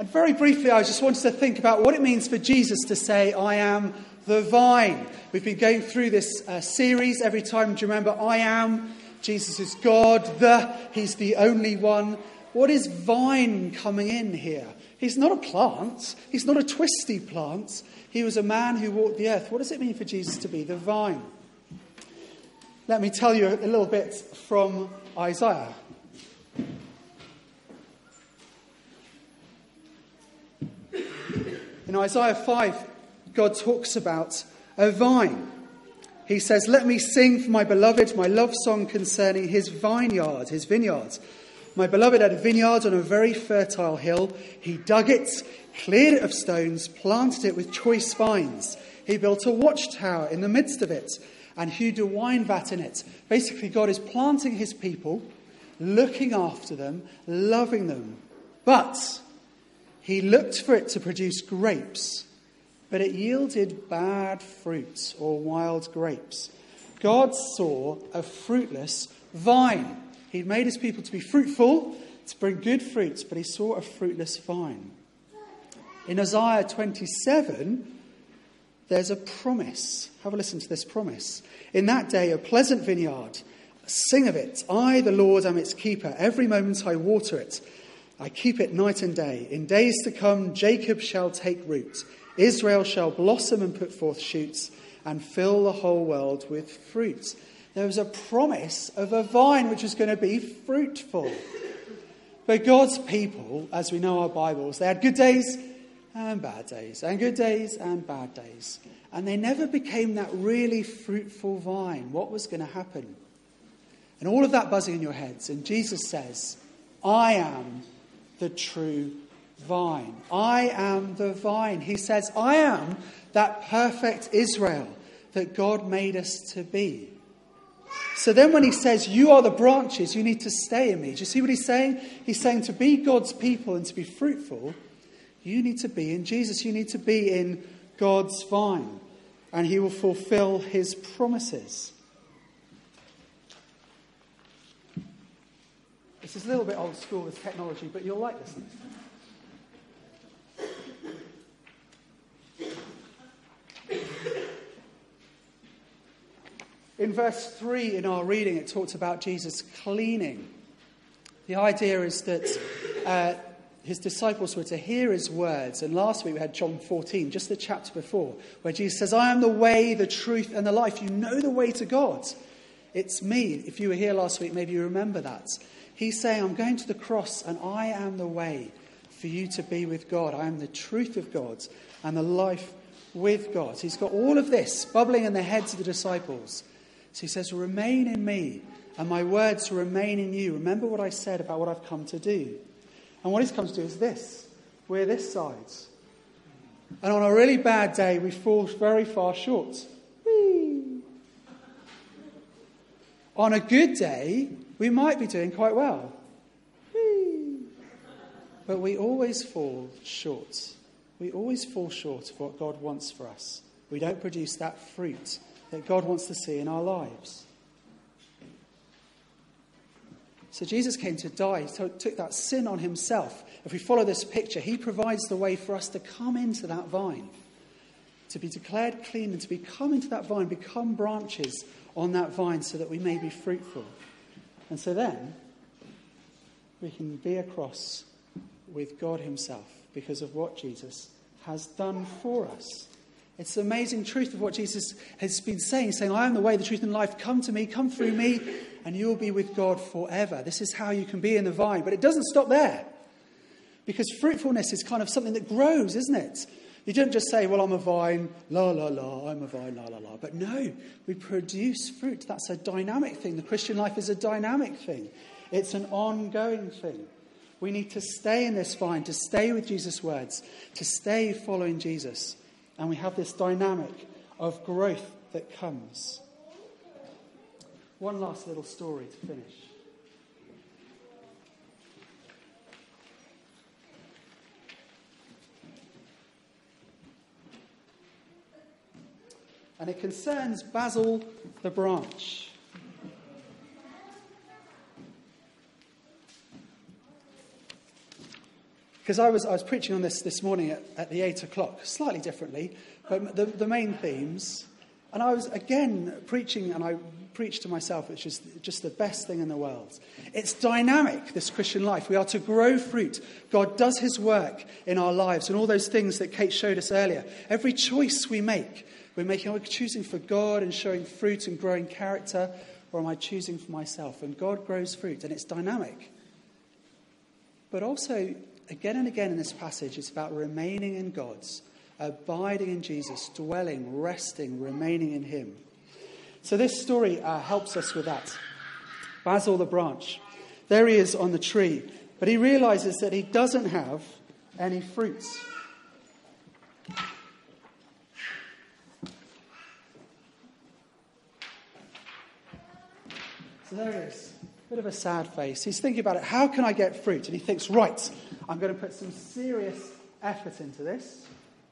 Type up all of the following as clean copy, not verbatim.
And very briefly, I just wanted to think about what it means for Jesus to say, I am the vine. We've been going through this series every time. Do you remember, I am, Jesus is God, he's the only one. What is vine coming in here? He's not a plant. He's not a twisty plant. He was a man who walked the earth. What does it mean for Jesus to be the vine? Let me tell you a little bit from Isaiah. In Isaiah 5, God talks about a vine. He says, let me sing for my beloved my love song concerning his vineyard, his vineyard. My beloved had a vineyard on a very fertile hill. He dug it, cleared it of stones, planted it with choice vines. He built a watchtower in the midst of it and hewed a wine vat in it. Basically, God is planting his people, looking after them, loving them. But he looked for it to produce grapes, but it yielded bad fruit or wild grapes. God saw a fruitless vine. He'd made his people to be fruitful, to bring good fruits, but he saw a fruitless vine. In Isaiah 27, there's a promise. Have a listen to this promise. In that day, a pleasant vineyard, sing of it. I, the Lord, am its keeper. Every moment I water it. I keep it night and day. In days to come, Jacob shall take root. Israel shall blossom and put forth shoots and fill the whole world with fruit. There was a promise of a vine which was going to be fruitful. But God's people, as we know our Bibles, they had good days and bad days, and good days and bad days. And they never became that really fruitful vine. What was going to happen? And all of that buzzing in your heads. And Jesus says, I am the true vine. I am the vine. He says, I am that perfect Israel that God made us to be. So then when he says, you are the branches, you need to stay in me. Do you see what he's saying? He's saying to be God's people and to be fruitful, you need to be in Jesus. You need to be in God's vine. And he will fulfill his promises. This is a little bit old school with technology, but you'll like this. In verse 3 in our reading, it talks about Jesus cleaning. The idea is that his disciples were to hear his words. And last week we had John 14, just the chapter before, where Jesus says, I am the way, the truth, and the life. You know the way to God. It's me. If you were here last week, maybe you remember that. He's saying, I'm going to the cross, and I am the way for you to be with God. I am the truth of God and the life with God. He's got all of this bubbling in the heads of the disciples. So he says, remain in me, and my words remain in you. Remember what I said about what I've come to do. And what he's come to do is this. We're this side. And on a really bad day, we fall very far short. Whee! On a good day, we might be doing quite well. Whee! But we always fall short. We always fall short of what God wants for us. We don't produce that fruit that God wants to see in our lives. So Jesus came to die, took that sin on himself. If we follow this picture, he provides the way for us to come into that vine, to be declared clean and to come into that vine, become branches on that vine so that we may be fruitful. And so then we can be across with God himself because of what Jesus has done for us. It's the amazing truth of what Jesus has been saying. He's saying, I am the way, the truth, and life. Come to me, come through me, and you will be with God forever. This is how you can be in the vine. But it doesn't stop there. Because fruitfulness is kind of something that grows, isn't it? You don't just say, well, I'm a vine, la, la, la, I'm a vine, la, la, la. But no, we produce fruit. That's a dynamic thing. The Christian life is a dynamic thing. It's an ongoing thing. We need to stay in this vine, to stay with Jesus' words, to stay following Jesus. And we have this dynamic of growth that comes. One last little story to finish. And it concerns Basil the branch. Because I was preaching on this morning at the 8 o'clock, slightly differently, but the main themes. And I was again preaching, and I preached to myself, which is just the best thing in the world. It's dynamic, this Christian life. We are to grow fruit. God does his work in our lives, and all those things that Kate showed us earlier. Every choice we make, are we choosing for God and showing fruit and growing character, or am I choosing for myself? And God grows fruit, and it's dynamic. But also, again and again in this passage, it's about remaining in God's, abiding in Jesus, dwelling, resting, remaining in him. So this story helps us with that. Basil the branch. There he is on the tree, but he realizes that he doesn't have any fruits. So there he is. Bit of a sad face. He's thinking about it. How can I get fruit? And he thinks, right, I'm going to put some serious effort into this.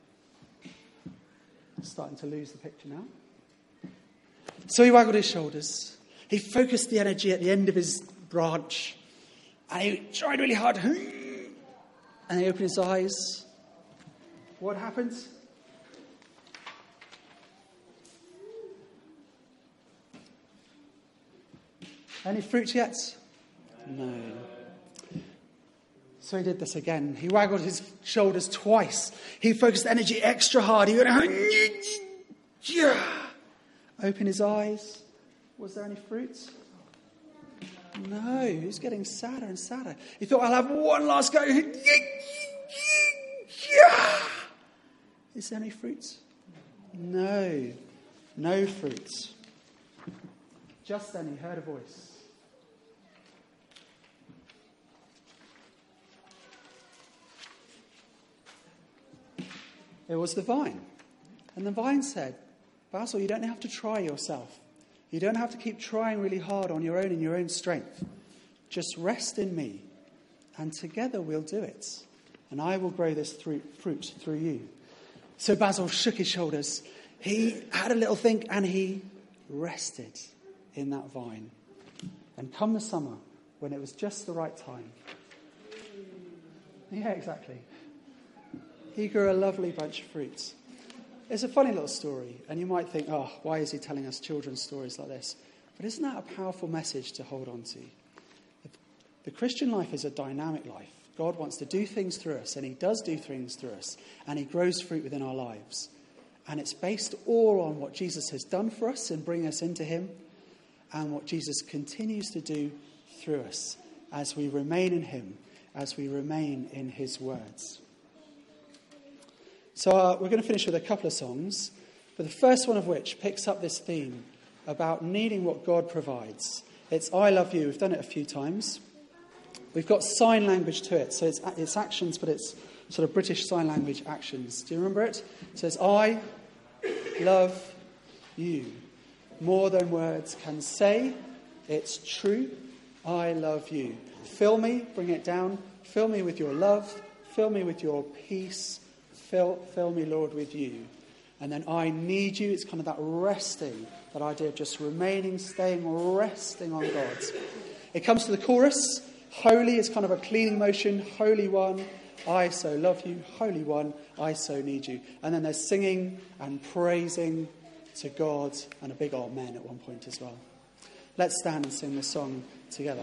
I'm starting to lose the picture now. So he waggled his shoulders. He focused the energy at the end of his branch. And he tried really hard. And he opened his eyes. What happened? Any fruit yet? No. So he did this again. He waggled his shoulders twice. He focused energy extra hard. He went, open his eyes. Was there any fruit? No. He was getting sadder and sadder. He thought, I'll have one last go. Is there any fruit? No. No fruit. Just then he heard a voice. It was the vine. And the vine said, Basil, you don't have to try yourself. You don't have to keep trying really hard on your own in your own strength. Just rest in me, and together we'll do it. And I will grow this fruit through you. So Basil shook his shoulders. He had a little think, and he rested in that vine. And come the summer, when it was just the right time. Yeah, exactly. He grew a lovely bunch of fruits. It's a funny little story, and you might think, oh, why is he telling us children's stories like this? But isn't that a powerful message to hold on to? The Christian life is a dynamic life. God wants to do things through us, and he does do things through us, and he grows fruit within our lives. And it's based all on what Jesus has done for us in bringing us into him, and what Jesus continues to do through us as we remain in him, as we remain in his words. So we're going to finish with a couple of songs, but the first one of which picks up this theme about needing what God provides. It's I love you. We've done it a few times. We've got sign language to it, so it's actions, but it's sort of British Sign Language actions. Do you remember it? It says, I love you. More than words can say. It's true. I love you. Fill me, bring it down. Fill me with your love. Fill me with your peace. Fill me, Lord, with you. And then I need you. It's kind of that resting, that idea of just remaining, staying, resting on God. It comes to the chorus. Holy is kind of a cleaning motion. Holy One, I so love you. Holy One, I so need you. And then there's singing and praising to God, and a big amen at one point as well. Let's stand and sing the song together.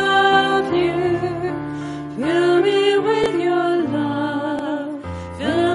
Fill me with your love. Fill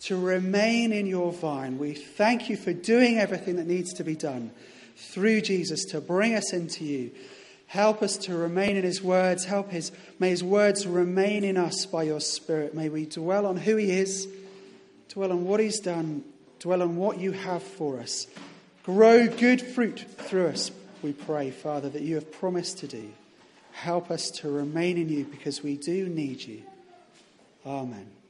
to remain in your vine. We thank you for doing everything that needs to be done through Jesus to bring us into you. Help us to remain in his words. May his words remain in us by your Spirit. May we dwell on who he is, dwell on what he's done, dwell on what you have for us. Grow good fruit through us, we pray, Father, that you have promised to do. Help us to remain in you because we do need you. Amen.